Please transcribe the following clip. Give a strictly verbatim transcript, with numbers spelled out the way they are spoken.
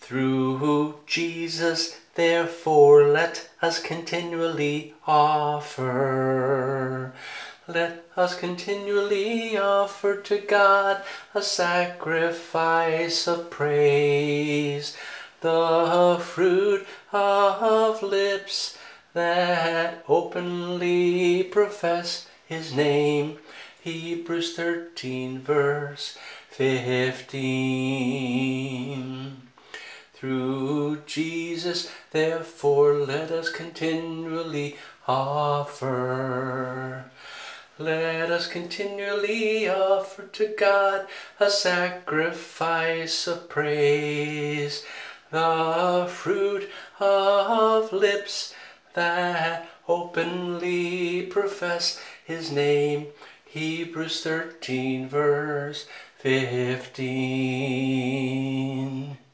Through Jesus, therefore, let us continually offer. Let us continually offer to God a sacrifice of praise, the fruit of lips that openly profess His name. Hebrews thirteen, verse fifteen. Through Jesus, therefore, let us continually offer. Let us continually offer to God a sacrifice of praise, the fruit of lips that openly profess His name. Hebrews thirteen, verse fifteen.